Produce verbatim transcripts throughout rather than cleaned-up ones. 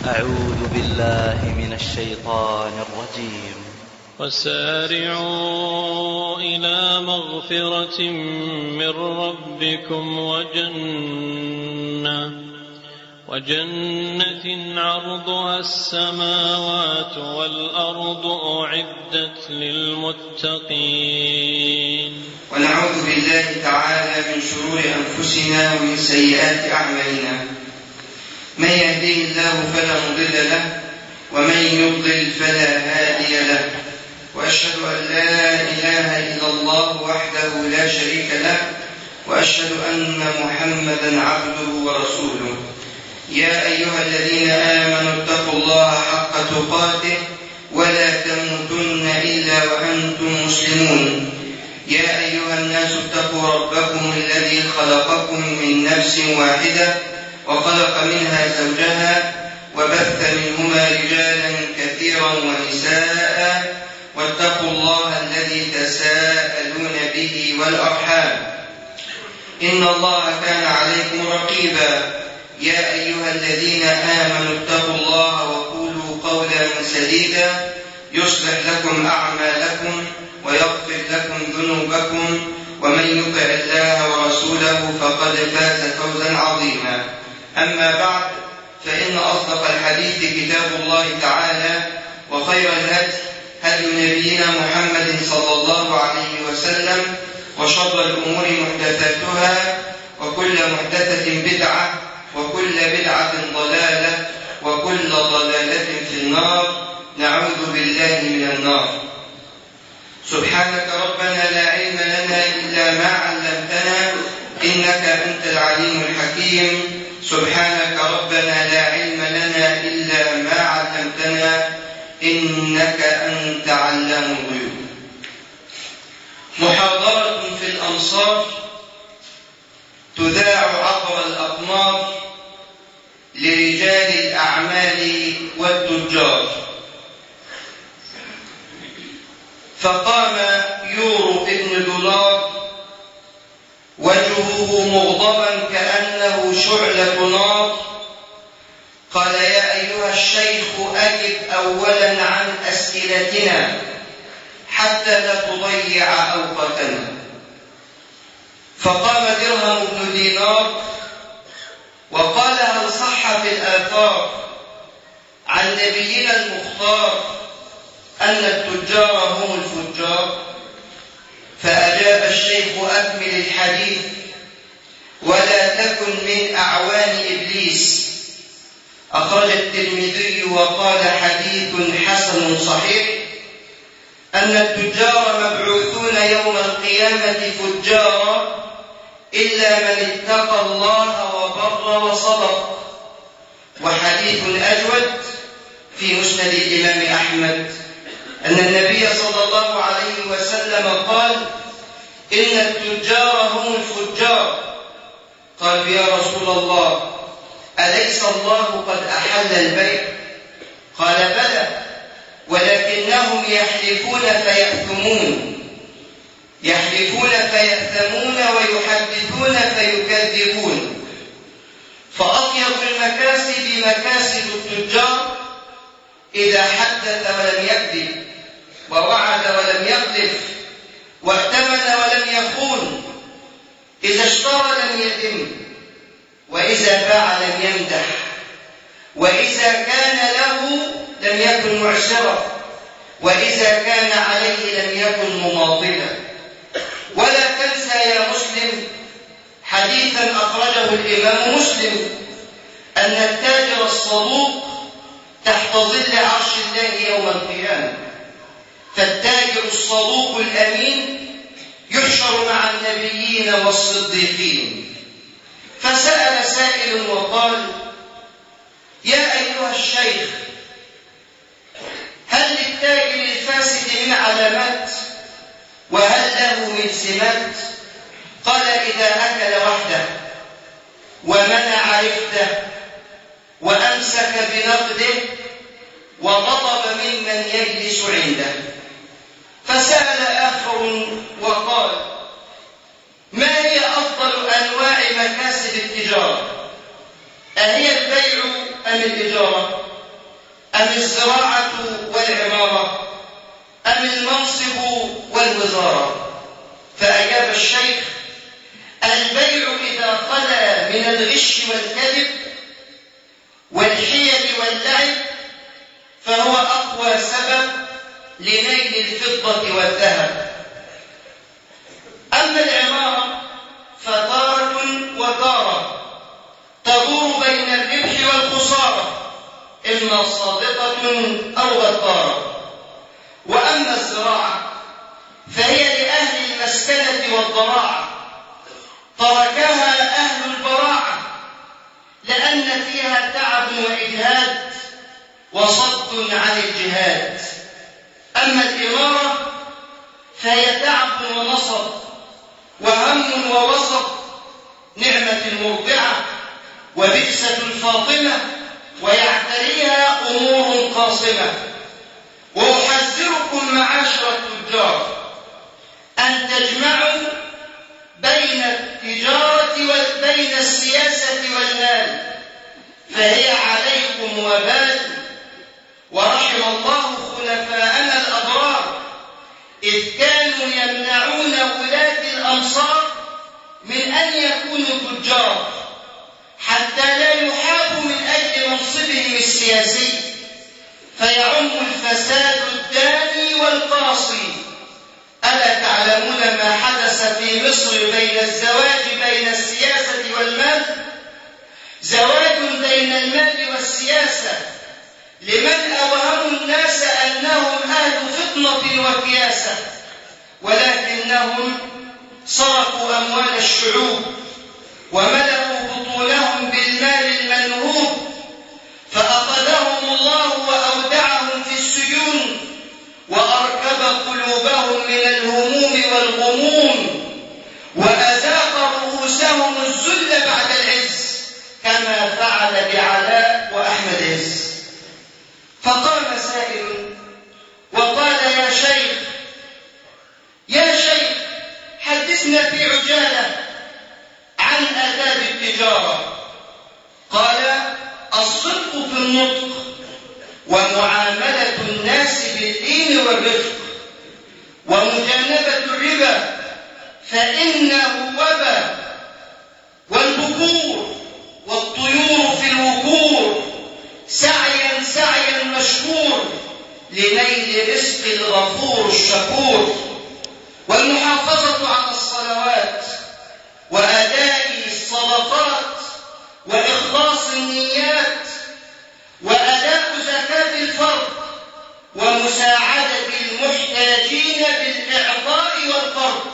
أعوذ بالله من الشيطان الرجيم. وسارعوا إلى مغفرة من ربكم وجنة وجنة عرضها السماوات والأرض أعدت للمتقين. ونعوذ بالله تعالى من شرور أنفسنا ومن سيئات أعمالنا، من يهديه الله فلا مضل له ومن يضلل فلا هادي له، وأشهد أن لا إله إلا الله وحده لا شريك له، وأشهد أن محمدا عبده ورسوله. يا أيها الذين آمنوا اتقوا الله حق تقاته ولا تموتن إلا وأنتم مسلمون. يا أيها الناس اتقوا ربكم الذي خلقكم من نفس واحدة وخلق منها زوجها وبث منهما رجالا كثيرا ونساء، واتقوا الله الذي تساءلون به والأرحام، إن الله كان عليكم رقيبا. يا أيها الذين آمنوا اتقوا الله وقولوا قولا سديدا يصلح لكم أعمالكم ويغفر لكم ذنوبكم، ومن يطع الله ورسوله فقد فاز فوزا عظيما. أما بعد، فإن أصدق الحديث كتاب الله تعالى، وخير الهدي هدي نبينا محمد صلى الله عليه وسلم، وشر الأمور محدثاتها، وكل محدثة بدعة، وكل بدعة ضلالة، وكل ضلالة في النار. نعوذ بالله من النار. سبحانك ربنا لا علم لنا إلا ما علمتنا إنك أنت العليم الحكيم. سبحانك ربنا لا علم لنا إلا ما علمتنا إنك أنت علام الغيوب. محاضرة في الأمصار تذاع عبر الأقمار لرجال الأعمال والتجار. فقام يورو ابن دولار وجهه مغضبا كأنه شعلة نار، قال: يا أيها الشيخ أجب أولا عن أسئلتنا حتى لا تضيع أوقاتنا. فقام درهم بن دينار وقال: هل صح في الآثار عن نبينا المختار أن التجار هم الفجار؟ فأجاب الشيخ: أكمل الحديث ولا تكن من أعوان إبليس. أخرج الترمذي وقال: حديث حسن صحيح، أن التجار مبعوثون يوم القيامة فجارا إلا من اتقى الله وبر وصدق. وحديث أجود في مسند الإمام أحمد أن النبي صلى الله عليه وسلم قال: إن التجار هم الفجار. قال: يا رسول الله، أليس الله قد أحل البيع؟ قال: بلى، ولكنهم يحلفون فيأثمون يحلفون فيأثمون ويحدثون فيكذبون. فأطيب المكاسب مكاسب التجار إذا حدث ولم يكذب، ووعد ولم يخلف، وائتمن ولم يخون، إذا اشترى لم يذم، وإذا باع لم يمدح، وإذا كان له لم يكن معسرا، وإذا كان عليه لم يكن مماطلا. ولا تنسى يا مسلم حديثا أخرجه الإمام مسلم أن التاجر الصدوق تحت ظل عرش الله يوم القيامة. فالتاجر الصدوق الأمين يحشر مع النبيين والصديقين. فسأل سائل وقال: يا أيها الشيخ، هل للتاجر الفاسد من علامات؟ وهل له من سمات؟ قال: إذا أكل وحده ومنع رفده وأمسك بنقده وغضب ممن يجلس عنده. فسأل آخر وقال: ما هي أفضل أنواع مكاسب التجارة؟ أهي البيع أم الإجارة؟ أم الزراعة والعمارة أم المنصب والوزارة؟ فأجاب الشيخ: البيع إذا خلا من الغش والكذب والحيل واللعب فهو أقوى سبب لنيل الفضة والذهب. أما العمارة فتارة وتارة تدور بين الربح والخسارة، إما صادقة أو غدارة. وأما الزراعة فهي لأهل المسكنة والضراعة، تركها أهل البراعة لأن فيها تعب وإجهاد وصد عن الجهاد. أما الإمارة فهي تعب ونصب وهم ووصب، نعمة المرضعة وبئسة الفاطمة، ويعتريها أمور قاصمة. وأحذركم معاشر التجار أن تجمعوا بين التجارة وبين السياسة والمال، فهي عليكم وبال. ورحم الله خلفاءنا الأبرار إذ كانوا يمنعون ولاة الأمصار من أن يكونوا تجار حتى لا يحابوا من أجل منصبهم السياسي، فيعم الفساد الداني والقاصي. ألا تعلمون ما حدث في مصر بين الزواج بين السياسة والمال؟ زواج بين المال والسياسة لمن أوهموا الناس أنهم أهل فطنة وكياسة، ولكنهم صرفوا أموال الشعوب وملأوا بطونهم بالمال المنهوب، فأخذهم الله وأودعهم في السجون وأركب قلوبهم من الهموم والغموم، وأذاق رؤوسهم الذل بعد العز كما فعل بعلاء وأحمد عز. فقام سائل وقال: يا شيخ يا شيخ حدثنا في عجالة عن آداب التجارة. قال: الصدق في النطق، ومعاملة الناس بالدين والرفق، ومجانبة الربا فإنه وبا، والبكور والطيور في الوكور سعيا سعيا مشكور لنيل رزق الغفور الشكور. والمحافظة على الصلوات وأداء الصدقات وإخلاص النيات وأداء زكاة الفرد ومساعدة المحتاجين بالإعطاء والقرض.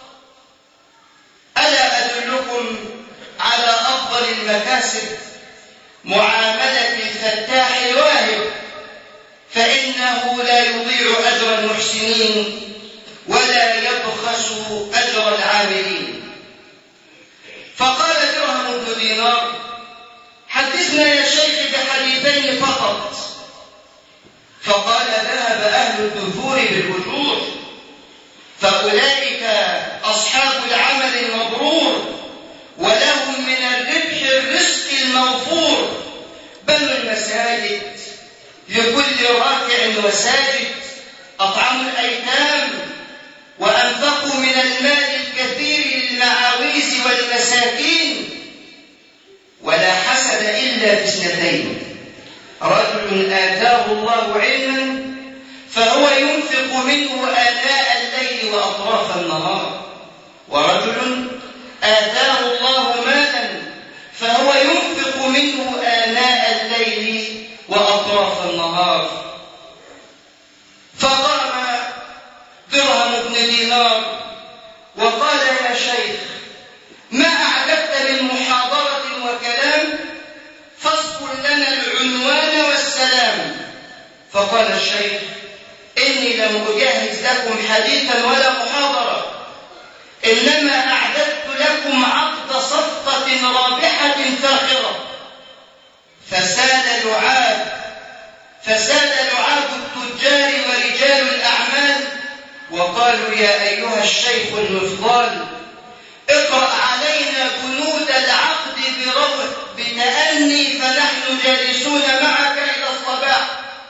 ألا أدلكم على أفضل المكاسب؟ معاملة الفتاح الواهب، فإنه لا يضيع أجر المحسنين ولا يبخس أجر العاملين. فقال درهم بن دينار: حدثنا يا شيخ بحديثين فقط. فقال: ذهب أهل الدثور بالأجور، فأولئك أصحاب العمل المبرور، ولهم من الربح الرزق الموفور. بنوا المساجد لكل راكع وساجد، أطعموا الأيتام، وأنفقوا من المال الكثير للمعاويز والمساكين. ولا حسد إلا في اثنتين: رجل آتاه الله علما فهو ينفق منه آناء الليل وأطراف النهار، ورجل آتاه الله مالا فهو ينفق منه آناء الليل وأطراف النهار. فقام درهم بن دينار وقال: يا شيخ، ما أعددت من محاضرة وكلام؟ فاذكر لنا العنوان والسلام. فقال الشيخ: إني لم أجهز لكم حديثا ولا محاضرة، إنما أعددت لكم عقد صفقة رابحة فاخرة. فساد لعاب فساد لعاب التجار ورجال الأعمال، وقالوا: يا أيها الشيخ المفضال، اقرأ علينا بنود العقد بروح بتأني، فنحن جالسون معك إلى الصباح.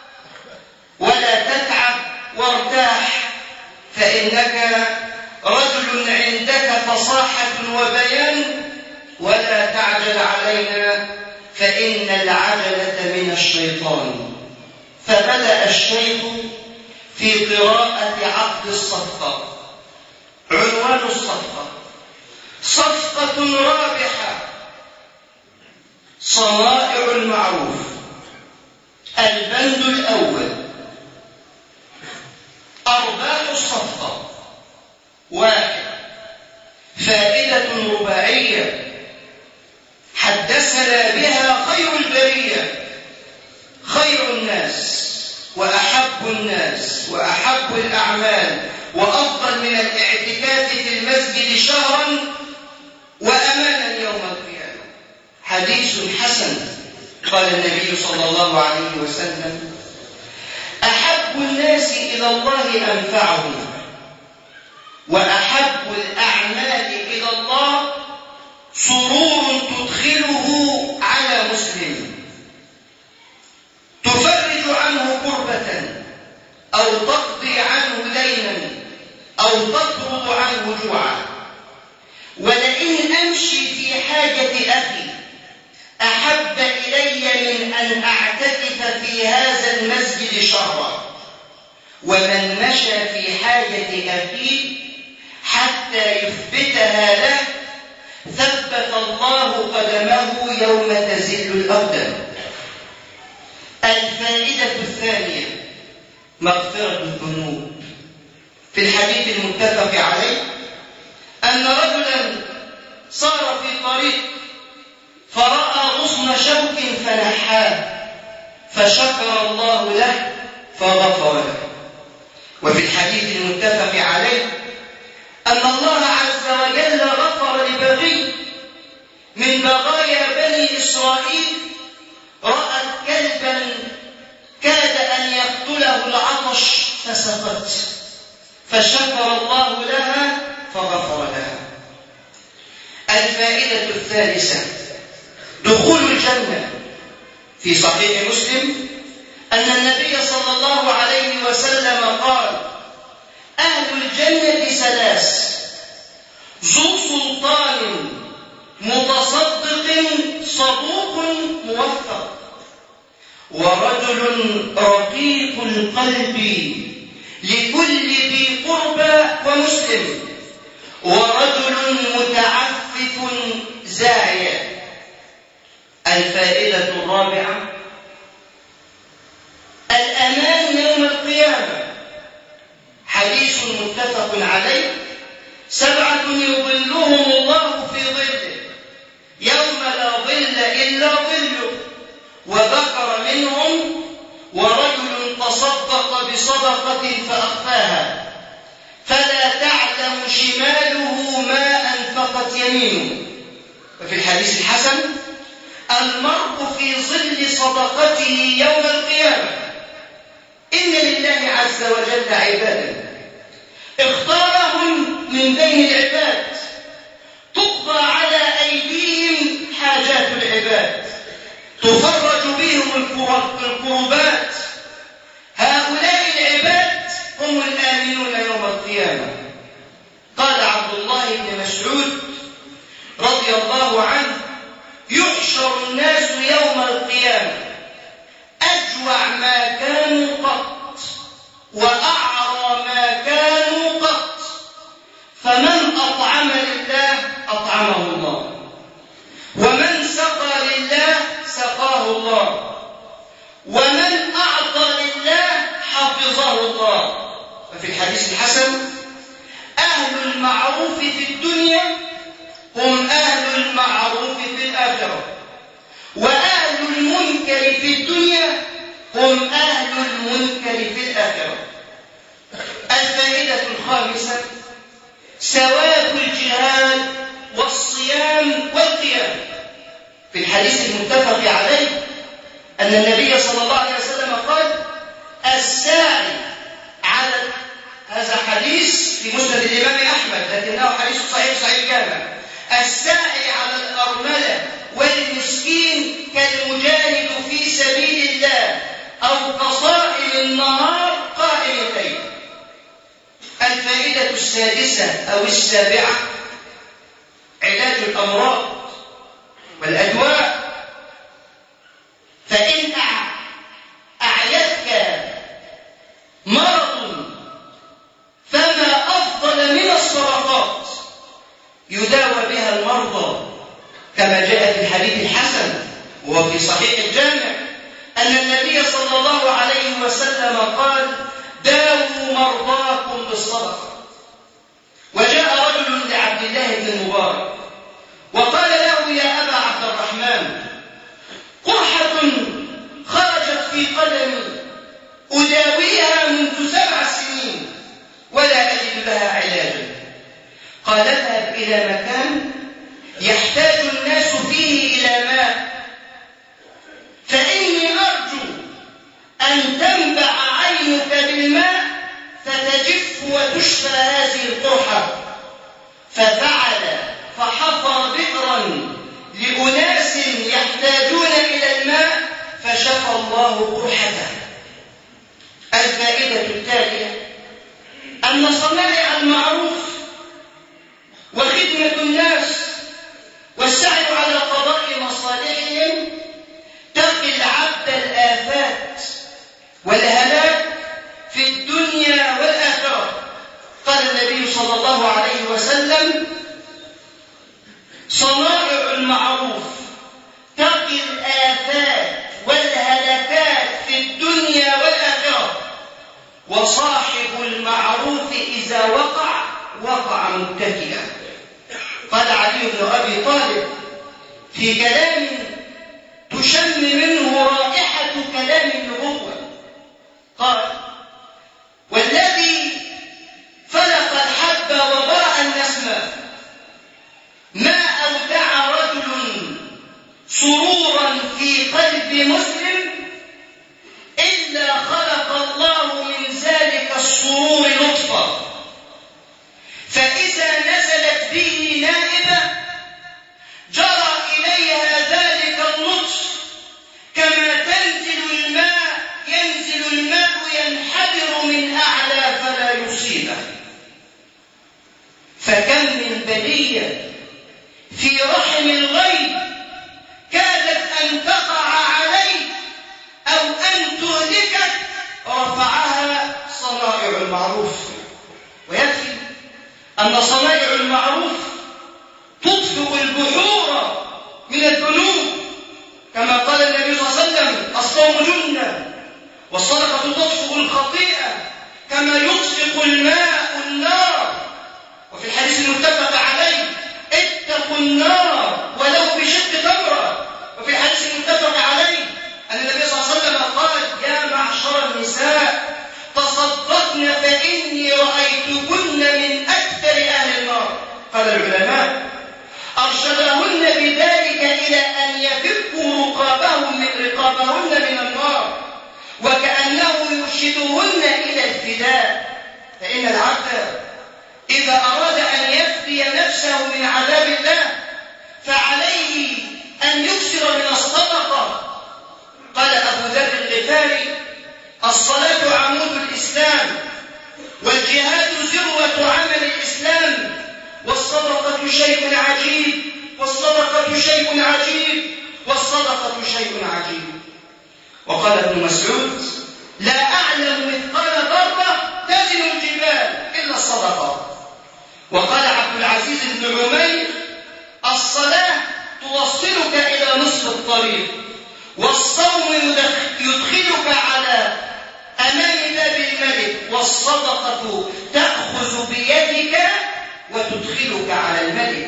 فإنك رجل عندك فصاحة وبيان، ولا تعجل علينا فإن العجلة من الشيطان. فبدأ الشيخ في قراءة عقد الصفقة. عنوان الصفقة: صفقة رابحة، صنائع المعروف. البند الأول: أرباح الصفقة. واحد: فائدة رباعية حدثنا بها خير البرية، خير الناس وأحب الناس وأحب الأعمال وأفضل من الاعتكاف في المسجد شهرا وأمانا يوم القيامة. حديث حسن. قال النبي صلى الله عليه وسلم: أحب الناس إلى الله أنفعهم، وأحب الأعمال إلى الله سرور تدخله على مسلم، تفرج عنه كربة أو تقضي عنه دينا أو تطرد عنه جوعا. ولئن أمشي في حاجة أخي أحب إلي من أن أعتكف في هذا المسجد شهرا. ومن مشى في حاجة أخيه حتى يثبتها له ثبت الله قدمه يوم تزل الأقدام. الفائدة الثانية: مغفرة الذنوب. في الحديث المتفق عليه أن رجلا صار في طريق فرأى غصن شوك فنحاه، فشكر الله له فغفر له. وفي الحديث المتفق عليه أن الله عز وجل غفر لبغي من بغايا بني إسرائيل رأت كلبا كاد أن يقتله العطش فسقت، فشكر الله لها فغفر لها. الفائدة الثالثة: دخول الجنة. في صحيح مسلم أن النبي صلى الله عليه وسلم قال: أهل الجنة ثلاث: ذو سلطان متصدق صدوق موفق، ورجل رقيق القلب لكل ذي قربى ومسلم، ورجل متعفف زاعي. الفائدة الرابعة: الأمان يوم القيامة. حديث متفق عليه: سبعة يظلهم الله في ظله يوم لا ظل إلا ظله، وذكر منهم: ورجل تصدق بصدقة فأخفاها فلا تعلم شماله ما أنفقت يمينه. وفي الحديث الحسن: المرء في ظل صدقته يوم القيامة. إن لله عز وجل عبادا اختارهم من بين العباد تقضى على أيديهم حاجات العباد، تفرج بهم الكربات. هؤلاء العباد هم الآمنون يوم القيامة. قال عبد الله بن مسعود رضي الله عنه: يحشر الناس يوم القيامة أجوع ما كانوا قط وأعرى ما كانوا قط، فمن أطعم لله أطعمه الله، ومن سقى لله سقاه الله، ومن أعطى لله حفظه الله. وفي الحديث الحسن: أهل المعروف في الدنيا هم أهل المعروف في الآخرة، وأهل المنكر في الدنيا هم أهل المنكر في الآخرة. الفائدة الخامسة: ثواب الجهاد والصيام والقيام. في الحديث المتفق عليه أن النبي صلى الله عليه وسلم قال: الساعي على هذا حديث في مسند الإمام أحمد لكنه حديث صحيح صحيح جامع. الساعي على الأرملة والمسكين كالمجاهد في سبيل الله أو كصائم النهار قائم الليل. الفائدة السادسة أو السابعة علاج الأمراض والأدواء. فإن أعيتك مرض فما أفضل من الصدقات يداوى بها المرضى، كما جاء في الحديث الحسن وهو في صحيح الجامع أن النبي صلى الله عليه وسلم قال: داووا مرضاكم بالصدقة. وجاء رجل لعبد الله بن المبارك وقال له: يا أبا عبد الرحمن، قرحة خرجت في قدمي أداويها منذ سبع سنين ولا أجد لها علاجا. قال: اذهب إلى مكان يحتاج الناس فيه إلى ماء، فإني أرجو أن تنبع عينك بالماء فتجف وتشفى هذه القرحة. ففعل فحفر بئرا لأناس يحتاجون إلى الماء فشفى الله قرحته. الفائدة التالية أن صنائع المعروف وخدمة الناس والسعي على قضاء مصالحهم تقي العبد الآفات والهلاك في الدنيا والآخرة. قال النبي صلى الله عليه وسلم: صنائع المعروف تقي الآفات والهلكات في الدنيا والآخرة، وصاحب المعروف إذا وقع وقع متكئا. قال علي بن أبي طالب في كلام تشم منه رائحة كلام النبوة، قال: والذي فلق الحب وبرأ النسمة ما أودع رجل سرورا في قلب مسلم إلا خلق الله من ذلك السرور لطفا، فإذا نزلت به نائبة جرى إليها ذلك اللطف كما تنزل الماء ينزل الماء ينحدر من أعلى فلا يصيبه. فكم من بلية في رحم الغيب كادت أن تقع عليك أو أن تهلكك رفعها صنائع المعروف. ويكفي أن صنائع المعروف تطفئ البحور من الذنوب، كما قال النبي صلى الله عليه وسلم: الصوم جنة، والصدقة تطفئ الخطيئة كما يطفئ الماء النار. وفي الحديث المتفق عليه: اتقوا النار ولو بشق تمرة. وفي الحديث المتفق عليه أن النبي صلى الله عليه وسلم قال: يا معشر النساء تصدقن فإني رأيتكن من أكثر أهل النار. قال العلماء: أرشدهن بذلك إلى أن يفكوا رقابهم من رقابهن من النار، وكأنه يرشدهن إلى الفداء. فإن العبد إذا أراد أن يفدي نفسه من عذاب الله فعليه أن يكثر من الصدقة. قال أبو ذر الغفاري: الصلاة عمود الإسلام، والجهاد ذروة عمل الإسلام، والصدقة شيء عجيب، والصدقة شيء عجيب، والصدقة شيء عجيب. وقال ابن مسعود: لا أعلم مثقال ذرة تزن الجبال إلا الصدقة. وقال عبد العزيز بن عمير: الصلاة توصلك إلى نصف الطريق، والصوم يدخلك على أمام باب الملك، والصدقة تأخذ بيدك وتدخلك على الملك.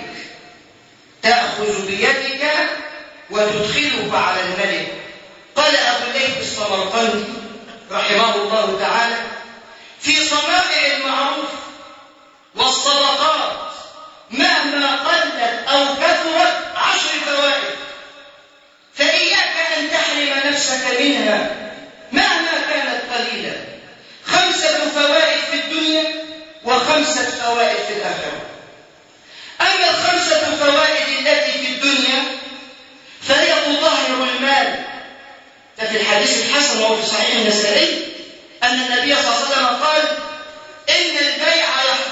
تأخذ بيدك وتدخلك على الملك. قال أبو الليث السمرقندي رحمه الله تعالى: في صنائع المعروف والصدقات مهما قلت أو كثرت عشر فوائد، فإياك أن تحرم نفسك منها مهما كانت قليلة. خمسة فوائد في الدنيا وخمسة فوائد في الآخرة. أما الخمسة فوائد التي في الدنيا فهي تطهر المال. ففي الحديث الحسن وهو في صحيح النسائي أن النبي صلى الله عليه وسلم قال: إن البيع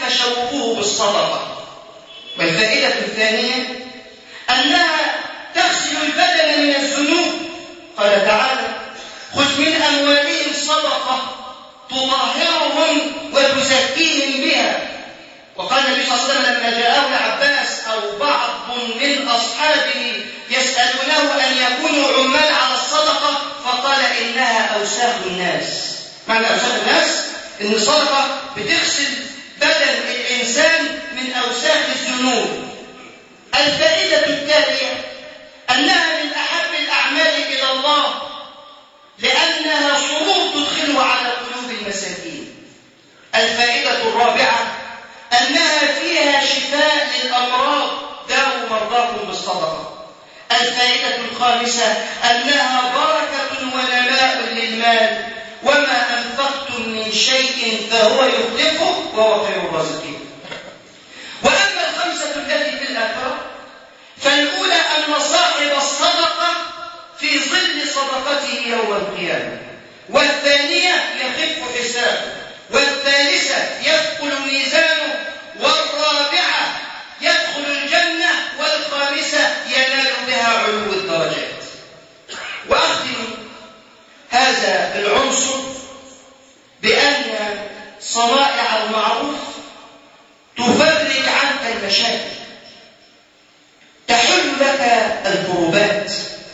تشوفه بالصدقة. والفائدة الثانية أنها تغسل البدن من الذنوب. قال تعالى: خذ من أموالهم صدقة تطهرهم وتزكيهم بها. وقال النبي صلى الله عليه وسلم لما جاءه العباس أو بعض من أصحابه يسألونه أن يكونوا عمال على الصدقة، فقال: إنها أوساخ الناس. معنى أوساخ الناس إن الصدقة بتغسل بدن الإنسان من أوساخ الذنوب. الفائدة التالية أنها من أحب الأعمال إلى الله، لأنها سرور تدخله على قلوب المساكين. الفائدة الرابعة أنها فيها شفاء للأمراض، داووا مرضاكم بالصدقة. الفائدة الخامسة أنها بركة ونماء للمال، وما أنفقتم من شيء فهو يخلفه وهو خير الرازقين. وأما الخمسة التي في الآخرة فالأولى أن صاحب الصدقة في ظل صدقته يوم القيامة، والثانية يخف حسابه، والثالثة يثقل ميزانه، والرابعة يدخل الجنة، والخامسة ينال بها علو الدرجات. وأختم هذا العنصر بأن صنائع المعروف تفرج عنك المشاكل، تحل لك الكربات.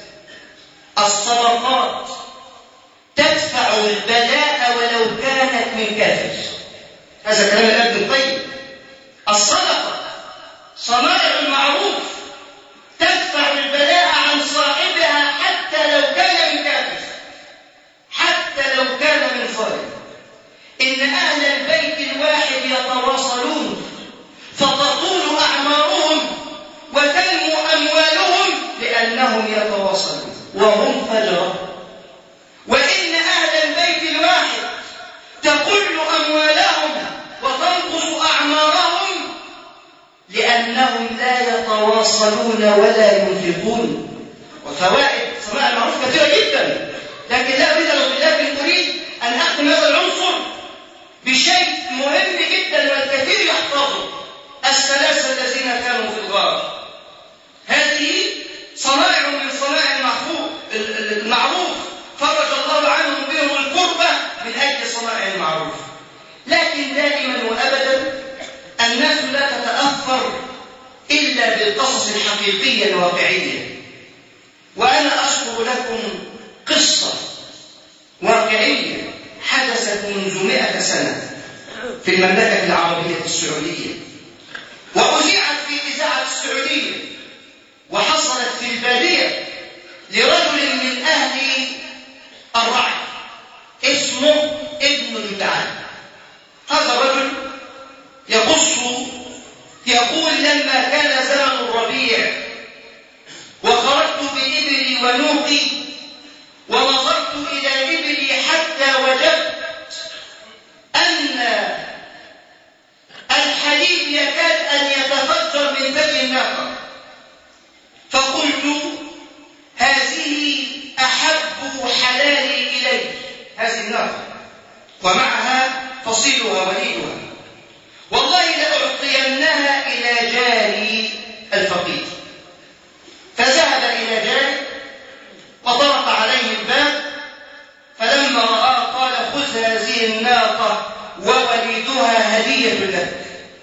الصدقات تدفع البلاء ولو كانت من كافر. هذا كلام ابن القيم. الصدقة صنائع المعروف تدفع البلاء عن صاحبها حتى لو كان من كافر، حتى لو كان من ظالم. إن أهل البيت الواحد يتواصلون فتطول أعمارهم وتنمو أموالهم لأنهم يتواصلون وهم فجرة. وإن أهل البيت الواحد تقل أموالهم وتنقص أعمارهم لأنهم لا يتواصلون ولا ينفقون. وفوائد صناعة المعروف كثيرة جدا، لكن لا أريد لكن أريد أن أختم هذا العنصر بشيء مهم جدا والكثير يحفظه: الثلاثة الذين كانوا في الغار. هذه صنائع من صنائع المعروف فرج الله عنهم بهم الكربة من أجل صنائع المعروف. لكن دائما وأبدا الناس لا تتأثر إلا بالقصص الحقيقية الواقعية. وأنا أذكر لكم قصة واقعية حدثت منذ مئة سنة في المملكة العربية السعودية، وأذيعت في إذاعة السعودية، وحصلت في البادية لرجل من أهل الرعي اسمه ابن جدعان. هذا الرجل يقص يقول: لما كان زمن الربيع وخرجت بإبلي ونوقي ونظرت إلى إبلي حتى وجدت أن الحليب يكاد أن يتفجر من ثدي الناقة، فقلت: هذه أحب حلالي إلي، هذه الناقة ومعها فصيلها وليدها، والله لأعطينها إلى جاري الفقير. فذهب إلى جاري وطرق عليه الباب، فلما رآه قال: خذ هذه الناقة ووليدها هدية لك.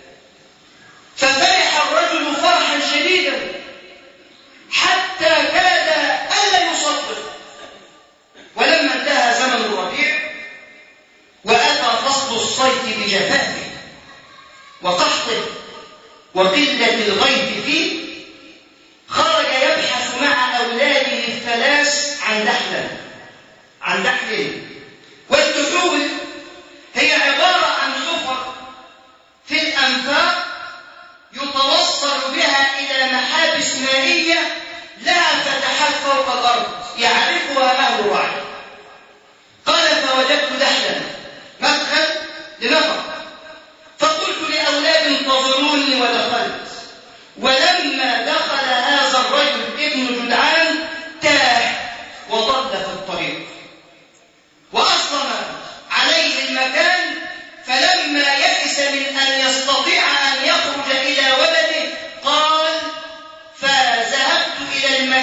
ففرح الرجل فرحا شديدا حتى كاد ألا يصدق. ولما انتهى زمن الربيع وأتى فصل الصيف بجفافه وقحطه وقلة الغيث فيه، خرج يبحث مع أولاده الثلاث عن دحل عن دحل والدحول هي عبارة عن حفر في الأنفاق يتوصل بها إلى محابس مائية لها فتحات فوق الأرض يعرفها أهل الرعي. قال: فوجدت دحلا مدخل لنفر، فقلت لأولاد انتظروني ودخلت. ولما دخل هذا الرجل ابن جدعان تاه وضل في الطريق وأصلم عليه المكان، فلما يئس من أن يستطيع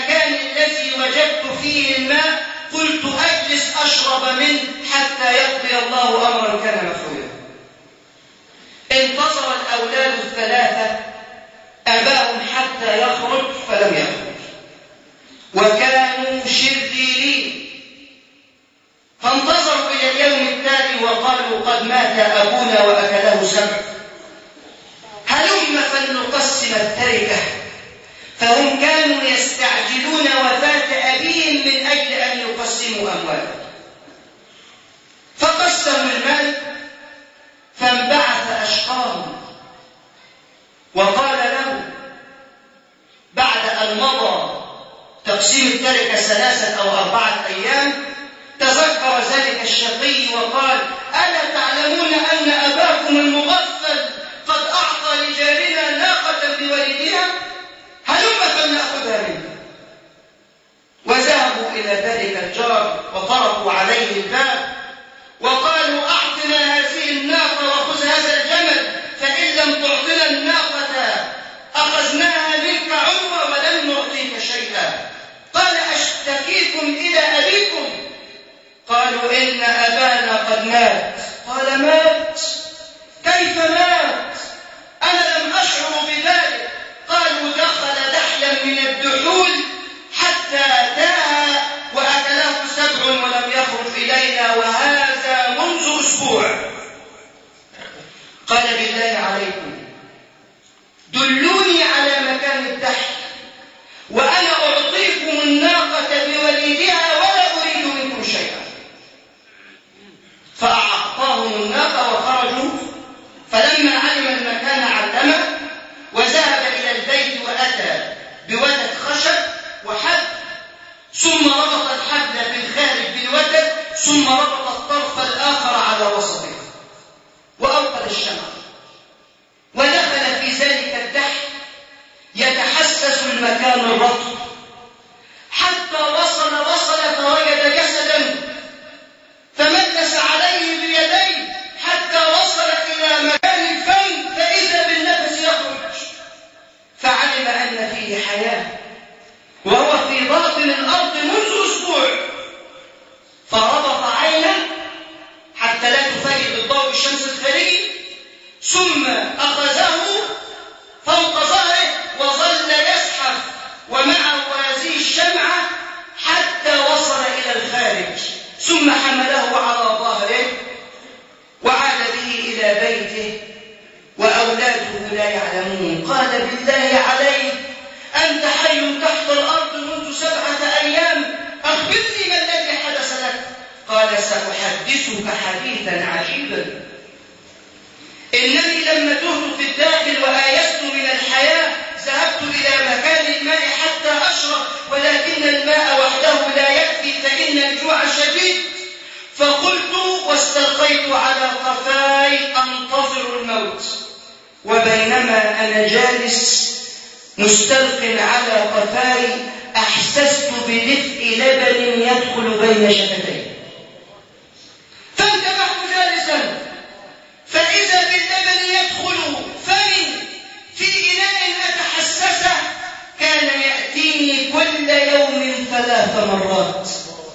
المكان الذي وجدت فيه الماء قلت أجلس أشرب منه حتى يقضي الله أمرا كان مفعولا. انتظر الأولاد الثلاثة أباهم حتى يخرج فلم يخرج، وكانوا شرذيلين، فانتظروا إلى اليوم التالي وقالوا قد مات أبونا وأكله سبع، هلم فلنقسم التركة. فهم كانوا يستعجلون وفاة أبيهم من أجل أن يقسموا أموالهم، فقسموا المال، فانبعث أشقاهم وقال له بعد أن مضى تقسيم التركة ثلاثة أو أربعة أيام، تذكر ذلك الشقي وقال ألا تعلمون أن أباكم المغفل قد أعطى لجارنا ناقة بولدها؟ هلم فلنأخذها منه. وذهبوا إلى ذلك الجار وطرقوا عليه الباب وقالوا أعطنا هذه الناقة وخذ هذا الجمل، فإن لم تعطنا الناقة أخذناها منك عنوة ولن نعطيك شيئا. قال أشتكيكم إلى أبيكم؟ قالوا إن أبانا قد مات. قال مات؟ كيف مات؟ أنا لم أشعر بذلك. قالوا دخل دحلا من الدحول حتى تاه وأكله سبع ولم يخرج إلينا، وهذا منذ أسبوع. قال بالله عليكم دلوني على مكان الدحل وأنا أعطيكم الناقة بوليدها ولا أريد منكم شيئا. فأعطاهم الناقة وخرجوا، فلما علم المكان علمه، وذهب إلى البيت وأتى بوتد خشب وحبل، ثم ربط الحبل في الخارج بالوتد، ثم ربط الطرف الآخر على وسطه وأوقد الشمع، ودخل في ذلك الدحل يتحسس المكان الرطب حتى وصل وصل فوجد جسدا، فمكس عليه بيديه حتى وصل إلى مكان الفم، فإذا بالنفس يخرج، فعلم أن فيه حياة وهو في باطن الأرض منذ أسبوع، فربط عينه حتى لا تفاجئ بالضوء الشمس الخارجي، ثم أخذه فوق ظهره وظل يزحف ومعه هذه الشمعة حتى وصل إلى الخارج، ثم حمله على ظهره وعاد به إلى بيته وأولاده لا يعلمون. قال بالله عليك أنت حي تحت الأرض منذ سبعة أيام، أخبرني ما الذي حدث لك؟ قال سأحدثك حديثا عجيبا. إنني لما تهت في الداخل وآيست من الحياة ذهبت إلى مكان الماء حتى أشرب، ولكن الماء وحده لا يكفي فإن الجوع شديد، فقلت واستلقيت على قفاي أنتظر الموت، وبينما أنا جالس مستلق على قفاي أحسست بدفء لبن يدخل بين شفتي، فانتبهت جالسا فإذا باللبن يدخل فمي في إناء أتحسسه، كان يأتيني كل يوم ثلاث مرات،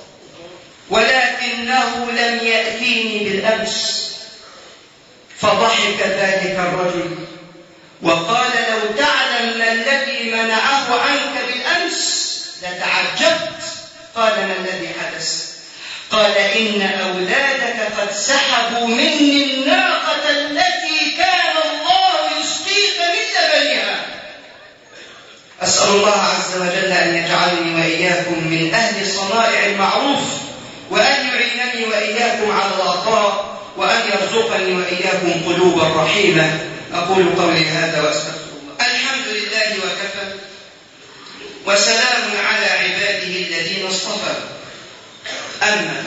ولكنه لم يأتيني بالأمس. فضحك ذلك الرجل وقال لو تعلم ما الذي منعه عنك بالأمس لتعجبت. قال ما الذي حدث؟ قال إن أولادك قد سحبوا مني الناقة التي كان الله يسقيك من لبنها. أسأل الله عز وجل أن يجعلني وإياكم من أهل صنائع المعروف، وأن يعينني وإياكم على العطاء، وأن يرزقني وإياكم قلوبا رحيمة. أقول قولي هذا وأستغفر الله. الحمد لله وكفى، وسلام على عباده الذين اصطفى. أما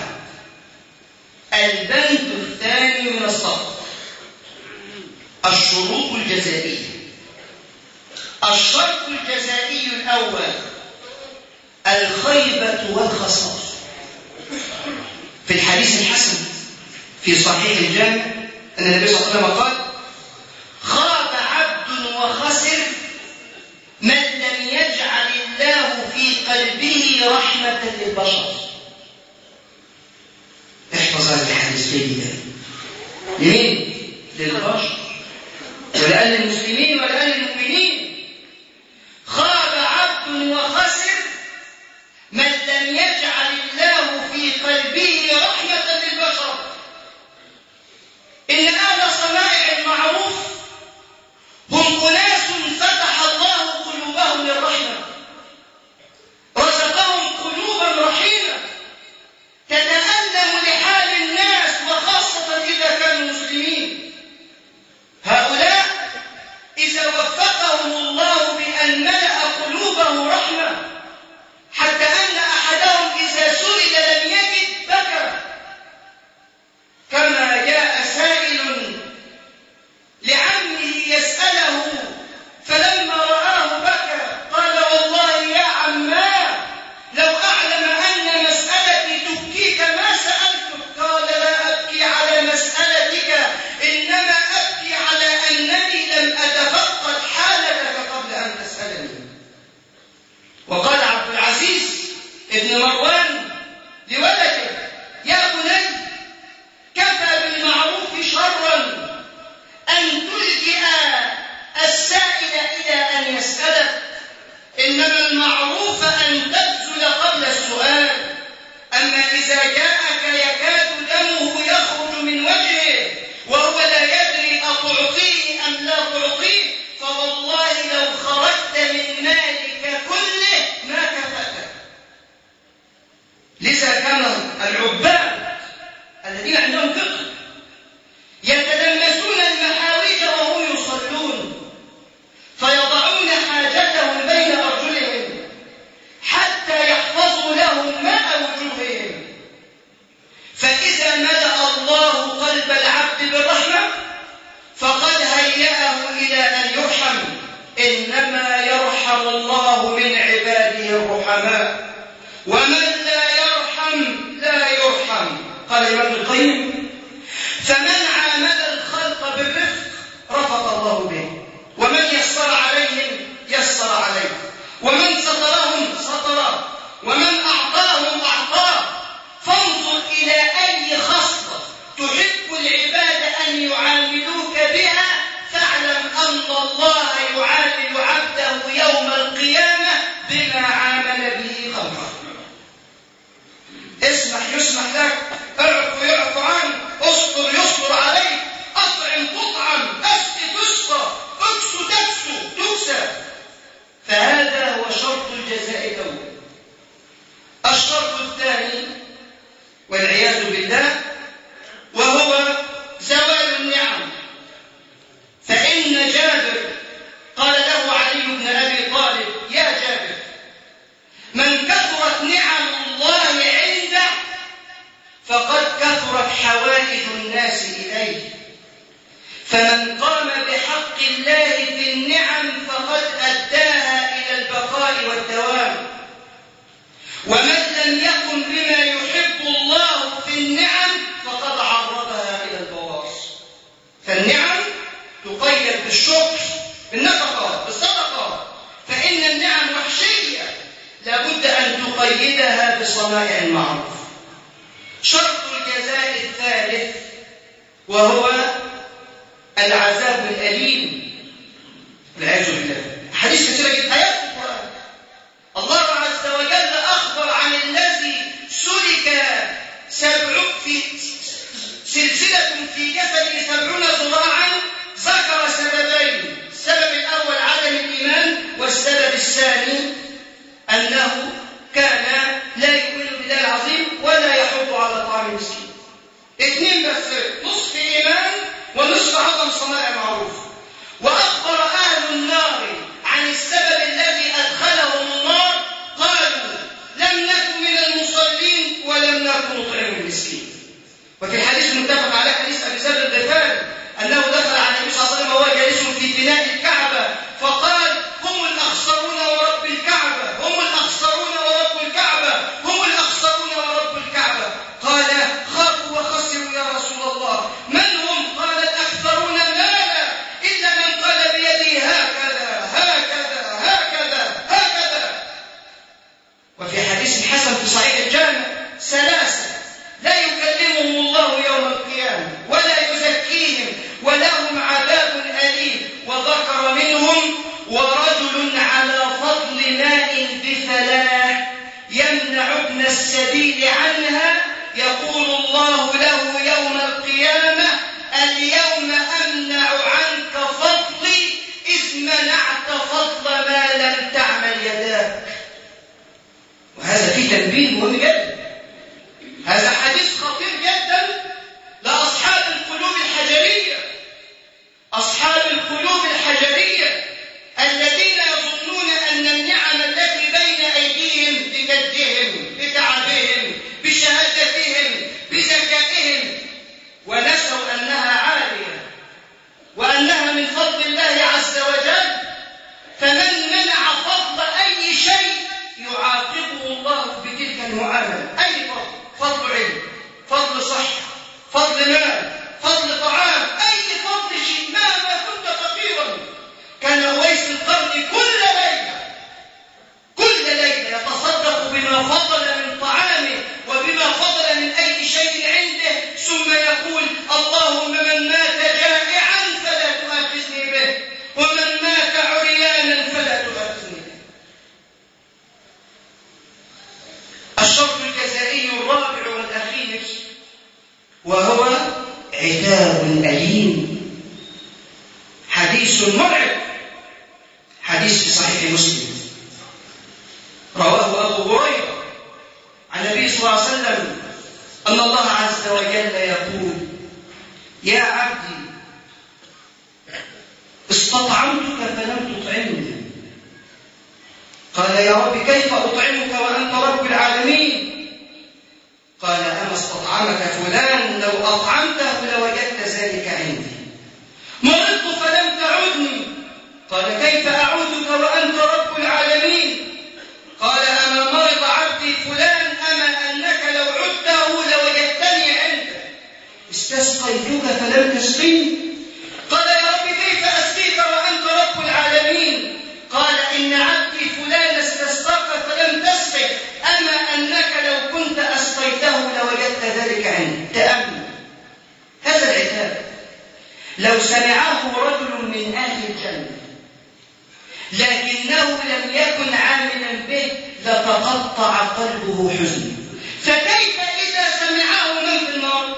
البند الثاني من الصف، الشروط الجزائية. الشرط الجزائي الأول الخيبة والخسارة. في الحديث الحسن في صحيح الجامع أن النبي صلى الله عليه وسلم قال خاب عبد وخسر من لم يجعل الله في قلبه رحمة للبشر. احفظ هذا الحديث جيدا. لمين؟ للبشر، ولأن المسلمين ولأن المؤمنين. خاب عبد وخسر من لم يجعل الله في قلبه رحمة للبشر. إن أهل صنائع المعروف هم أناس فتح الله قلوبهم للرحمة، رزقهم قلوبا رحيمة تتألم لحال الناس، وخاصة إذا كانوا مسلمين. هؤلاء إذا وفقهم الله بأن ملأ قلوبه رحمة حتى أن أحدهم إذا سئل لم يجد بكى، كما جاء سائل لعمه يسأله فلما رآه بكى قال والله يا عماه لو أعلم أن مسألتي تبكيك ما سألتك. قال لا أبكي على مسألتك، إنما أبكي على أنني لم أتفقد حالتك قبل أن تسألني. وقال عبد العزيز ابن مروان لولده يا بني كفى بالمعروف شرا أن تلجئ السائل إلى أن يسألك، إنما المعروف أن تبذل قبل السؤال. أما إذا جاءك يكاد دمه يخرج من وجهه وهو لا يدري أتعطيه أم لا تعطيه، فوالله لو خرجت من مالك كله ما كفاك. لذا كان العباد الذين عندهم فقه يتلمسون المحاويج وهم يصلون، فيضعون حاجتهم بين أرجلهم حتى يحفظوا لهم ماء وجوههم. فإذا ملأ الله قلب العبد بالرحمة فقد هيأه إلى أن يرحم. إنما يرحم الله من عباده الرحماء، ومن لا يرحم لا يرحم. قال ابن القيم فمن عامل الخلق بالرفق رفق الله به، ومن يسر عليهم يسر عليه، ومن سترهم ستره، ومن أعطاهم أعطاه. فانظر إلى أي خصلة تحب العباد أن يعاملوك بها، فاعلم أن الله يعامل عبده يوم القيامة بما عامل به خلقه. اسمح يسمح لك، اعفو يعفو عنك، اصبر يصبر عليك، اطعم تطعم، اسقي تسقى، اكسو تكسو تكسى. فهذا هو شرط الجزاء الاول. الشرط الثاني والعياذ بالله وهو زوال النعم. فإن جابر قال له علي بن أبي طالب يا جابر من كثرت نعم الله عنده فقد كثرت حوائج الناس إليه، فمن قام بحق الله في النعم فقد أداها إلى البقاء والدوام، ومن لم يقم بما يحب الله في النعم فقد عرضها إلى البواص. فالنعم تقيد بالشكر، بالنفقة، بالصدقة، فإن النعم وحشية لابد أن تقيدها بصنائع المعروف. شرط الجزاء الثالث وهو العذاب الأليم والعياذ بالله. حديث كثيرة جدا آيات القرآن. الله عز وجل أخبر عن الذي سلك سبع في سلسلة في جسده سبعون ذراعا، ذكر سببين: السبب الأول عدم الإيمان، والسبب الثاني أنه كان لا يؤمن بالله العظيم ولا يحض على طعام المسكين. اثنين بس، نصف إيمان ونصف عدم صنائع معروف. وأخبر أهل النار عن السبب الذي أدخلهم النار، قالوا لم نكن من المصلين ولم نكن نطعم المسكين. وفي الحديث المتفق عليه حديث أبي ذر الغفاري أنه دخل على النبي صلى الله عليه وسلم وهو جالس في بناء الكعبة فقال هم الأخسرون ورب الكعبة، هم الأخسرون ورب الكعبة، هم الأخسرون ورب الكعبة. قال خافوا وخسروا يا رسول الله، من هم؟ قال الأكثرون مالا إلا من قال بيده هكذا هكذا هكذا هكذا. وفي حديث حسن في صحيح الجامع: ثلاثة لا يكلمهم الله يوم القيامة ولا يزكيهم ولهم عذاب أليم، وذكر منهم: ورجل على فضل ماء بفلاة يمنع ابن السبيل عنها، يقول الله له يوم القيامة: اليوم أمنع عنك فضلي إذ منعت فضل ما لم تعمل يداك. وهذا فيه تنبيه مهم جدا. هذا حديث خطير جدا لأصحاب القلوب الحجرية، أصحاب القلوب الحجرية الذين يظنون أن النعم التي بين أيديهم بجدهم بتعبهم بشهادتهم بذكائهم، ونسوا أنها عالية وأنها من فضل الله عز وجل. فمن منع فضل أي شيء يعاقبه الله بتلك المعاملة. أي فضل، فضل علم، فضل صحة، فضل مال، فضل طعام، أي فضل شيء مهما كنت فقيرا. كان أويس القرن كل ليلة كل ليلة يتصدق بما فضل من طعامه وبما فضل من أي شيء عنده، ثم يقول: اللهم من مات جائعا فلا تؤاخذني به، ومن مات عريانا فلا تؤاخذني به. الشرط الجزائي الرابع والأخير وهو عتاب أليم. حديث مرعب، حديث في صحيح مسلم رواه أبو هريرة عن النبي صلى الله عليه وسلم أن الله عز وجل يقول: يا عبدي استطعمتك فلم تطعمني. قال: يا رب كيف أطعمك وأنت رب العالمين؟ قال: أما استطعمك فلان لو أطعمته لوجدت ذلك عندي. مرضت فلم تعدني. قال: كيف أعودك وأنت رب العالمين؟ قال: أما مرض عبدي فلان أما أنك لو عدته لوجدتني عنده. استسقيتك فلم تسقيني. قال: يا رب كيف أسقيك وأنت رب العالمين؟ قال: إن عبدي فلان استسقاك فلم تسقي، أما أنك لو كنت أسقيته لوجدت ذلك عنده. تأمل هذا العتاب لو سمعه رجل من أهل الجنة لكنه لم يكن عاملا به لتقطع قلبه حزنا، فكيف إذا سمعه من في النار؟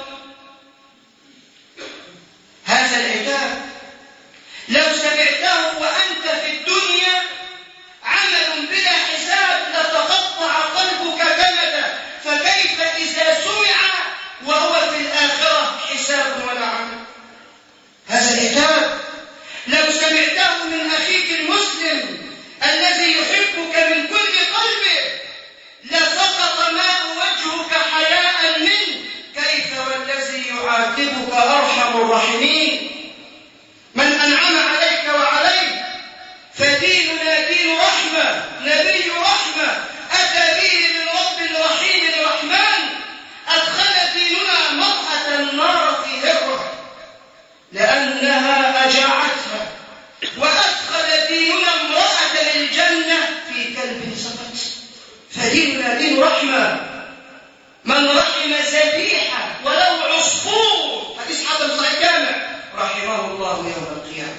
هذا العتاب لو سمعته وأنت في الدنيا عمل بلا حساب لتقطع قلبك كمدا، فكيف إذا سمع وهو في الآخرة حساب ولا عمل؟ هذا العتاب لو سمعته من أخيك المسلم الذي يحبك من كل قلبه لسقط ماء وجهك حياء منه، كيف والذي يعاتبك أرحم الراحمين؟ من أنعم عليك وعليه فديننا دين رحمة، نبي رحمة، أتى به من رب رحيم الرحمن، أدخل ديننا مرأة النار في هرة لأنها أجاعتها، وأدخل ديننا امرأة الجنة في كلب سقط. فديننا دين رحمة. من رحم ذبيحة ولو عصفور، حديث حسن صحيح جامع، رحمه الله يوم القيامة.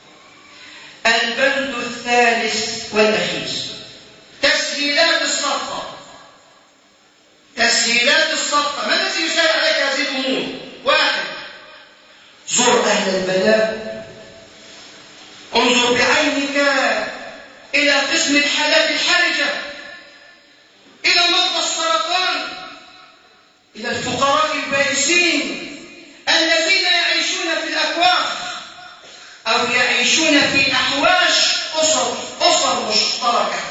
البند الثالث والأخير تسهيلات الصفقة. تسهيلات الصفقة، ما الذي يسهل عليك هذه الأمور؟ واحد: زر أهل البلاء، انظر بعينك إلى قسم الحالات الحرجة، إلى مرضى السرطان، إلى الفقراء البائسين الذين يعيشون في الأكواخ أو يعيشون في أحواش أسر أسر مشتركة.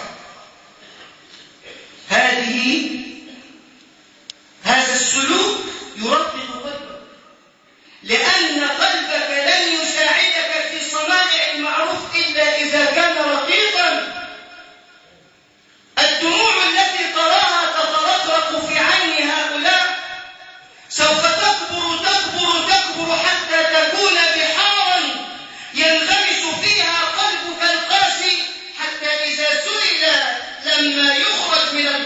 هذه هذا السلوك يرقق قلبك، لأن قلبك لن يساعدك في صنائع المعروف إلا إذا كان رقيقا. الدموع التي تراها تترقرق في عين هؤلاء سوف تكبر تكبر تكبر حتى تكون بحارا ينغمس فيها قلبك القاسي، حتى إذا سئل لما يخرج من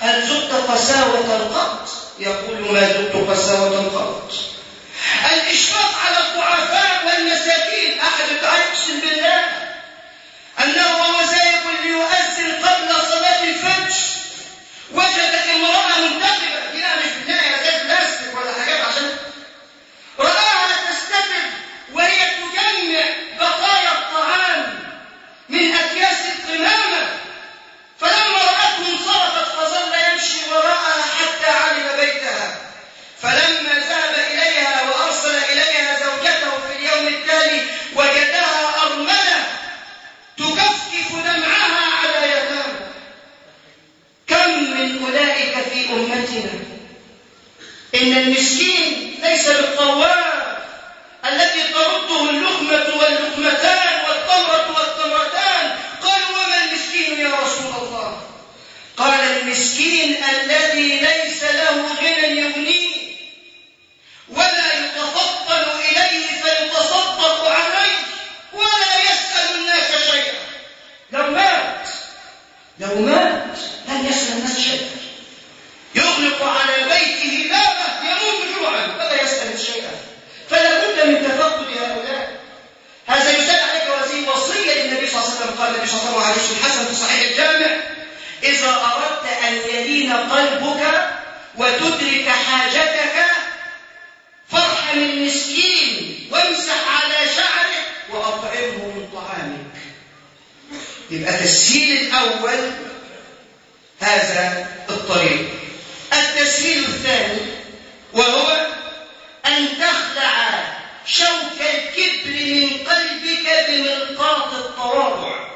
هل ذقت قساوة قط؟ يقول ما ذقت قساوة قط. الإشفاق على الضعفاء والمساكين. أحد يقسم بالله أنه وهو ذاهب ليؤذن قبل صلاة الفجر وجد امرأة منتخبة، لا مش بناية زي بلاستيك ولا حاجات، عشان رآها تستتر وهي تجمع بقايا الطعام من أكياس القمامة، فلما رأته انصرفت فظل يمشي وراءها حتى علم بيتها، فلما ذهب إليها وأرسل إليها زوجته في اليوم التالي وجدها أرملة تكفكف دمعها على يتامى. كم من أولئك في أمتنا. إن المسكين ليس بالطواب الذي ترده اللقمة واللقمتان والتمرة والتمرتان. قالوا وما المسكين يا رسول الله؟ قال المسكين الذي ليس له غنى يغنيه ولا يتفطن إليه فيتصدق عليه ولا يسأل الناس شيئا. لو مات لو مات لن يسأل الناس شيئا، يغلق على بيته بابه يموت جوعا ولا يسأل شيئا. فلا بد من تفقد هؤلاء. هذا يسأل عليك وهذه وصية للنبي صلى الله عليه وسلم. قال النبي صلى الله عليه وسلم الحسن في صحيح الجامع: إذا أردت أن يلين قلبك وتدرك حاجتك فارحم المسكين وامسح على شعره وأطعمه من طعامك. يبقى تسهيل الأول هذا الطريق. التسهيل الثاني وهو أن تخلع شوك الكبر من قلبك بملقاط التواضع.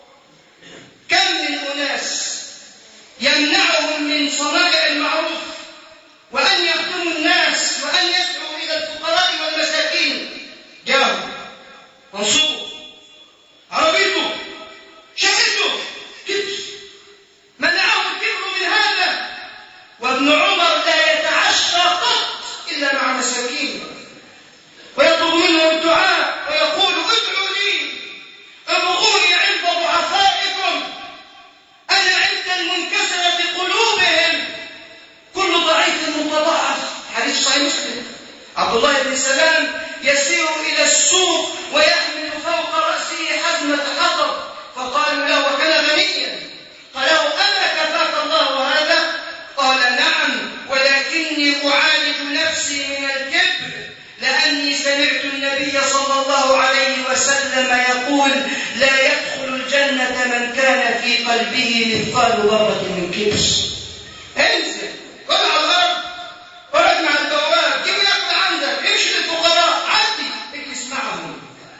كم من أناس يمنعهم من صنائع المعروف وأن يخدموا الناس وأن يدعوا إلى الفقراء والمساكين. جاءوا منصور عربيته شهدته كبر، منعهم الكبر من هذا. وابن عمر لا يتعشى قط إلا مع مساكين ويطلب منه الدعاء ويقول ادعوا لي ابغوني عند ضعفائكم، أنا عند المنكسرة قلوبهم، كل ضعيف متضعف. حديث صحيح مسلم. عبد الله بن سلام يسير إلى السوق ويحمل فوق رأسه حزمة حطب، فقالوا له وكان غنيا، قالوا أما كفاك الله هذا؟ قال نعم، ولكني أعالج نفسي من الكبر، لأني سمعت النبي صلى الله عليه وسلم يقول لا يدخل الجنة من كان في قلبه مثقال ذرة من كبر. انزل قل على الأرض وارد مع البواب، جيب ياكل عندك، امشي للفقراء، عدي اجلس معهم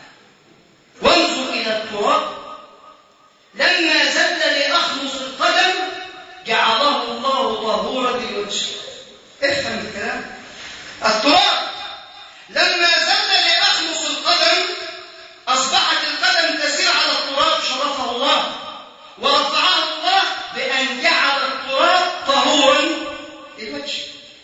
وانظر إلى التراب. لما زل لأخمص القدم جعله الله طهورا للوجه. افهم الكلام. التراب لما زل لأخمص القدم أصبحت القدم تسير على التراب، شرفه الله ورفعه الله بأن جعل التراب طهورا للوجه.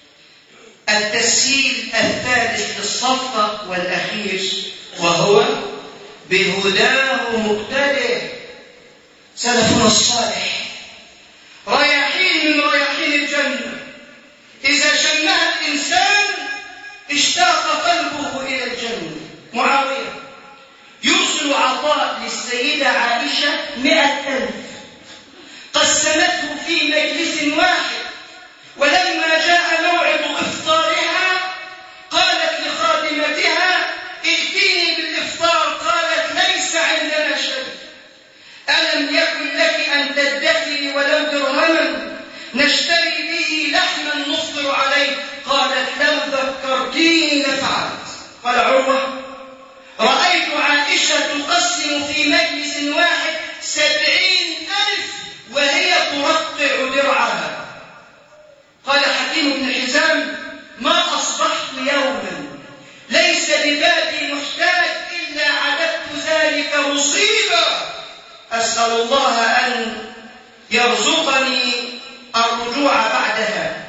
التسهيل الثالث للصفقة والأخير وهو بهداه مقتدئ. سلفنا الصالح رياحين من رياحين الجنة إذا شمها الإنسان اشتاق قلبه إلى الجنة. معاوية يرسل عطاء للسيدة عائشة مئة ألف، قسمته في مجلس واحد، ولما جاء موعد إفطارها قالت لخادمتها ائتيني بالإفطار، قالت ليس عندنا شيء. ألم يكن لك أن تدخري ولو درهما نشتري به لحما نفطر عليه؟ قالت لو ذكرتيني لفعلت. قال عروة رأيت عائشة تقسم في مجلس واحد سبعين ألف وهي ترقع درعها. قال حكيم بن حزام ما أصبحت يوما ليس ببالي محتاج إلا عددت ذلك مصيبة، أسأل الله أن يرزقني الرجوع بعدها.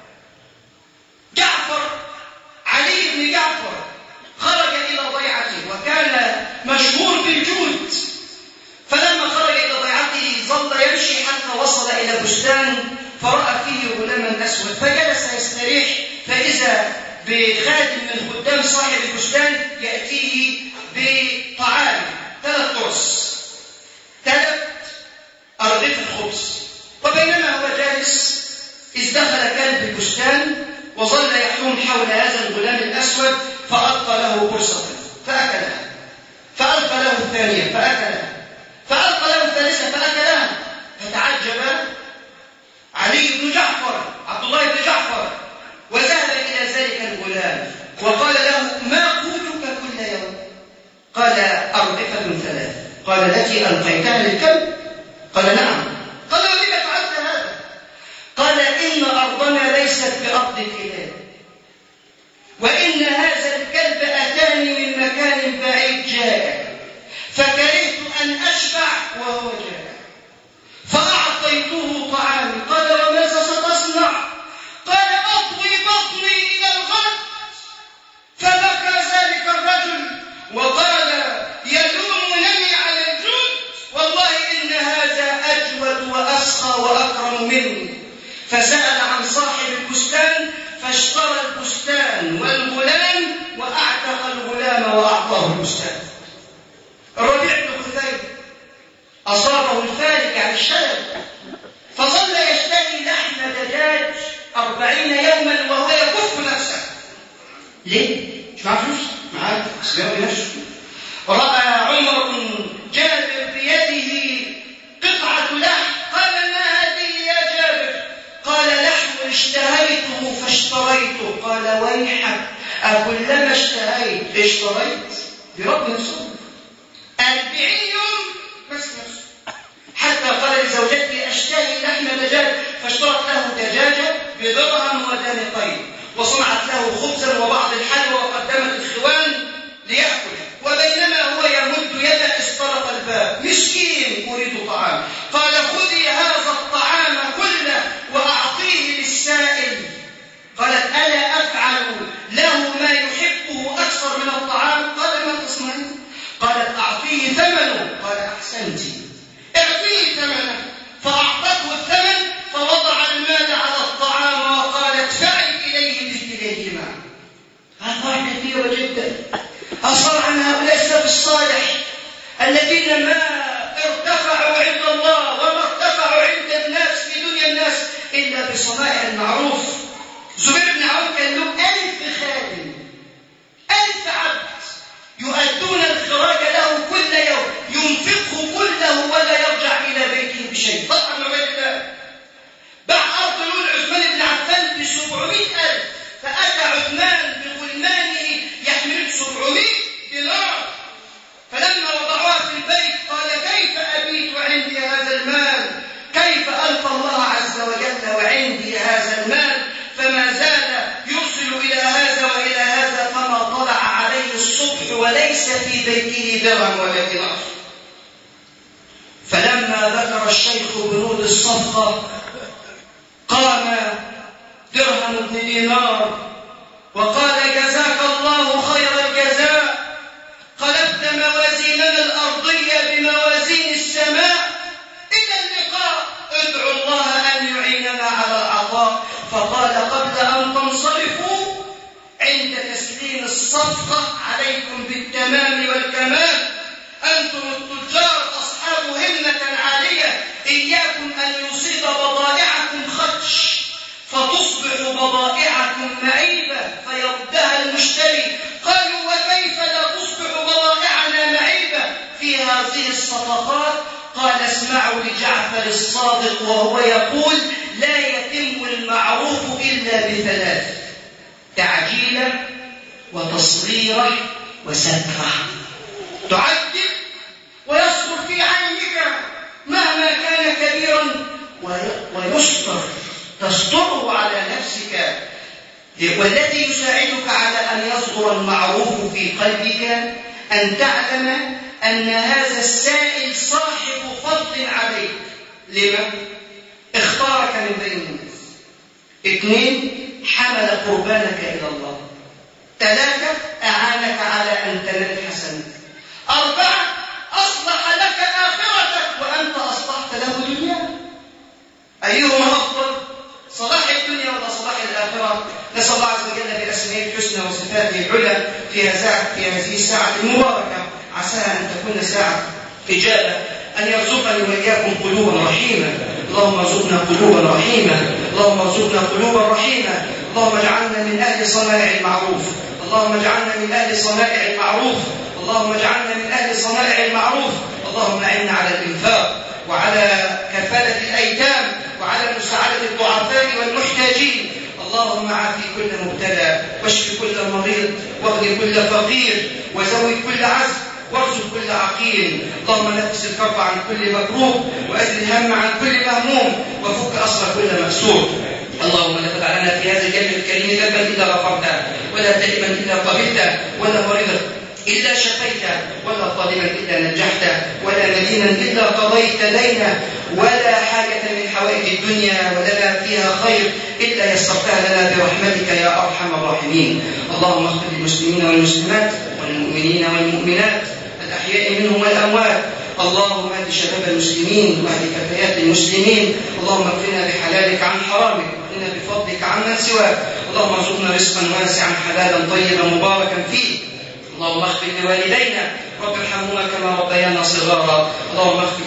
جعفر علي بن جعفر خرج إلى ضيعته وكان مشهور بالجود، فلما خرج إلى ضيعته ظل يمشي حتى وصل إلى بستان فرأى فيه غلاما أسود فجلس يستريح، فإذا بخادم من خدام صاحب البستان يأتيه بطعام ثلاث قرص، ثلاث أرغفة خبز. وبينما هو جالس إذ دخل كلب البستان وظل يحوم حول هذا الغلام الأسود، فألقى له قرصة فأكلها، فألقى له الثانية فأكلها، فألقى له الثالثة فأكلها. فتعجب علي بن جعفر عبد الله بن جعفر وذهب إلى ذلك الغلام وقال له: ما قولك كل يوم؟ قال: أرغفة ثلاث. قال: التي ألقيتها للكلب؟ قال: نعم. قال: ولم فعلت هذا؟ قال: إن أرضنا ليست بأرض الكلاب، وإن هذا الكلب أتاني من مكان بعيد جائع، فكرهت أن أشبع وهو جائع، فأعطيته طعامي. قال: وماذا ستصنع؟ قال: أطوي بطني إلى الغد. فبكى ذلك الرجل وقال: يلومونني على الجود، والله إن هذا أجود وأسخى وأكرم مني. فسأل عن صاحب البستان فاشترى البستان والغلام وأعتق الغلام وأعطاه البستان. الربيع بن خثيم أصابه الفارق عن الشلل، فظل يشتهي لحم دجاج أربعين يوما وهو يكف نفسه. ليه؟ مش معاه فلوس؟ معاه اسلام بنفسه. رأى عمر بن جابر بيده قطعة لحم، قال: ما هذه يا جابر؟ قال: لحم اشتهيته فاشتريته. قال: ويحك، أكلما اشتهيت اشتريت؟ برب نفسه أربعين يوم بس نفسه. حتى قال لزوجته: أشتهي لحم دجاج، فاشترت له دجاجة بدرهم ودانقين، وصنعت له خبزا وبعض الحلوى وقدمت الخوان ليأكل. وبينما هو يمد يده استرق الباب: مسكين أريد طعام. قال: خذي هذا الطعام كله وأعطيه للسائل. قالت: ألا أفعل له ما يحبه أكثر من الطعام؟ قال: ما تصنعين؟ قالت: أعطيه ثمنه. قال: أحسنت، اعطيه ثمنه. فأعطته الثمن، فوضع المال على الطعام وقال: ادفعي إليه مثليهما. أخبار كثيرة جدا أصار عن هؤلاء السلف الصالح الذين ما ارتفعوا عند الله وما ارتفعوا عند الناس في دنيا الناس إلا بصنائع المعروف. زبير بن عوف كان له ألف خادم، ألف عبد يؤدون الخراج له كل يوم، ينفقه كله ولا يرجع إلى بيته بشيء. طبعا ما بين الله باع أرض نور عثمان بن عفان بسبعمائة ألف، فأتى عثمان بغلمانه يحمل سبعمائة دينار، فلما وضعوها في البيت قال: كيف أبيت وعندي هذا المال؟ كيف ألقى الله عز وجل وعندي هذا المال؟ فما زال يرسل إلى هذا وإلى هذا، فما طلع عليه الصبح وليس في بيته درهم ولا دينار. فلما ذكر الشيخ بنود الصفقة قام درهم بن دينار وقال: جزاك الله خير الجزاء، قلبت موازيننا الأرضية بموازين السماء، إلى اللقاء، ادعو الله أن يعيننا على العطاء. فقال: قبل أن تنصرفوا عند تسليم الصفقة عليكم بالتمام والكمال، أنتم التجار أصحاب همة عالية، إياكم أن يصيب بضائعكم خدش فتصبح بضائعكم معيبة فيردها المشتري. قالوا: وكيف لا تصبح بضائعنا معيبة في هذه الصفقات؟ قال: اسمعوا لجعفر الصادق وهو يقول: لا يتم المعروف إلا بثلاث: تعجيلة وتصغيرة وسترة. تعجل ويصبر في عينك مهما كان كبيرا، ويستر تستره على نفسك، والذي يساعدك على أن يصغر المعروف في قلبك أن تعلم أن هذا السائل صاحب فضل عليك. لما؟ اختارك من بين الناس. اثنين، حمل قربانك إلى الله. ثلاثة، أعانك على أن تنال حسنك. أربعة، أصلح لك آخرتك وأنت أصلحت له دنياك. أيهما أفضل؟ نسأل الله عز وجل بأسمائه الحسنى وصفاته العلى في هذه الساعة المباركة، عسى أن تكون ساعة إجابة، أن يرزقني وإياكم قلوبا رحيمة. اللهم ارزقنا قلوبا رحيمة، اللهم ارزقنا قلوبا رحيمة. اللهم اجعلنا من أهل صنائع المعروف، اللهم اجعلنا من أهل صنائع المعروف، اللهم اجعلنا من أهل صنائع المعروف. اللهم أعنا على الإنفاق وعلى كفالة الأيتام وعلى مساعدة الضعفاء والمحتاجين. اللهم عافي كل مبتلى، واشف كل مريض، واغني كل فقير، وزوج كل عزب، وارزق كل عقيل. اللهم نفس الكرب عن كل مكروب، وأزل الهم عن كل مهموم، وفك أسر كل مأسور. اللهم لا تدع لنا في هذا الجنب الكريم ذنبا إلا غفرته، ولا تائبا إلا قبلته، ولا مريضا إلا شفيته، ولا طالبا إلا نجحته، ولا مدينا إلا قضيت لنا، ولا حاجة من حوائج الدنيا ولنا فيها خير إلا يسرتها لنا برحمتك يا أرحم الراحمين. اللهم اغفر للمسلمين والمسلمات والمؤمنين والمؤمنات الأحياء منهم والأموات. اللهم اهد شباب المسلمين واهد فتيات المسلمين. اللهم اكفنا بحلالك عن حرامك، واكفنا بفضلك عمن سواك. اللهم ارزقنا رزقا واسعا حلالا طيبا مباركا فيه. اللهم اغفر لوالدينا، رب ارحمهما كما ربيانا صغارا. اللهم اغفر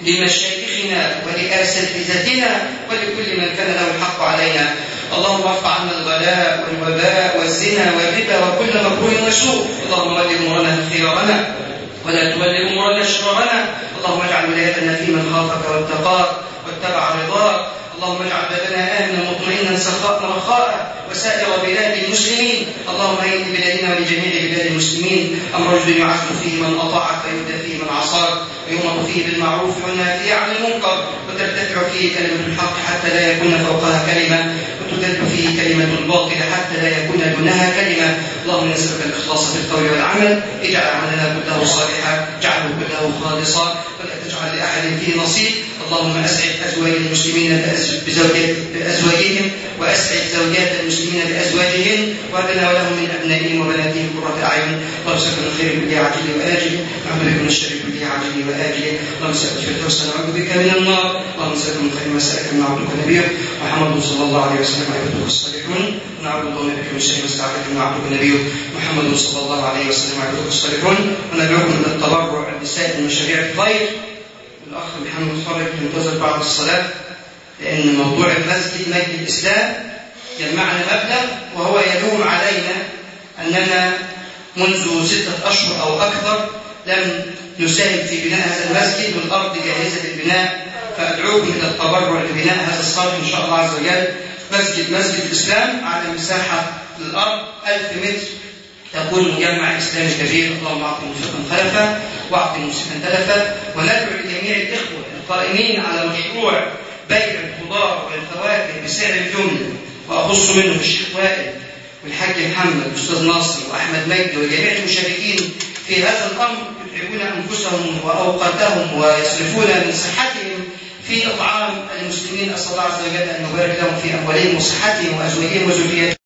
لمشايخنا ولأساتذتنا ولكل من كان له الحق علينا. اللهم ارفع عنا الغلاء والوباء والزنا والربا وكل مكروه وسوء. اللهم ول امورنا خيارنا ولا تول امورنا شرارنا. اللهم اجعل ولايتنا في من خافك واتقاك واتبع رضاك. اللهم اجعل بلدنا آمنا مطمئنا سخاء رخاء وسائر بلاد المسلمين. اللهم اهد بلادنا ولجميع بلاد المسلمين. امر رجل يعز فيه من اطاعك ويهدى فيه من عصاك، ويؤمر فيه بالمعروف والنهى فيه عن المنكر، وترتفع فيه كلمه الحق حتى لا يكون فوقها كلمه، وتذل فيه كلمه الباطل حتى لا يكون دونها كلمه. اللهم نسالك الاخلاص في القول والعمل. اجعل عملنا كله صالحا، اجعله كله خالصا، ولا تجعل لاحد فيه نصيب. اللهم اسعد ازواج المسلمين بازواجهم، واسعد زوجات المسلمين بازواجهن، وهبنا ولهم من ابنائهم وبناتهم قرة اعين. اللهم اسالك من خير كله عاجله واجله، ونعوذ بك من الشر كله عاجله واجله. اللهم اسالك الفردوس، نعوذ بك من النار. اللهم اسالك من خير ما سالك من عبدك نبيك محمد صلى الله عليه وسلم عباده الصالحون. ونعوذ بك من شر ما استعاذك من عبدك نبيك محمد صلى الله عليه وسلم عباده الصالحون. وندعوكم الى التبرع لسائر مشاريع الخير. الأخ محمد فرج ينتظر بعد الصلاة، لأن موضوع المسجد مجد الإسلام جمعنا مبلغ، وهو يلوم علينا أننا منذ ستة أشهر أو أكثر لم نساهم في بناء هذا المسجد، والأرض جاهزة للبناء. فأدعوكم إلى التبرع لبناء هذا الصرح إن شاء الله عز وجل. مسجد مسجد الإسلام على مساحة الأرض ألف متر، تكون مجمع إسلامي كبير. اللهم أعطي موسيقى خلفا وأعطي موسيقى تلفا. وندعو لجميع الإخوة القائمين على مشروع بيع الخضار والفواكه بسعر الجملة، وأخص منه الشيخ وائل والحاج محمد والأستاذ ناصر وأحمد مجدي وجميع المشاركين في هذا الأمر، يتعبون أنفسهم وأوقاتهم ويصرفون من صحتهم في إطعام المسلمين. أسأل الله عز وجل أن يبارك لهم في أموالهم وصحتهم وأزواجهم وذرياتهم.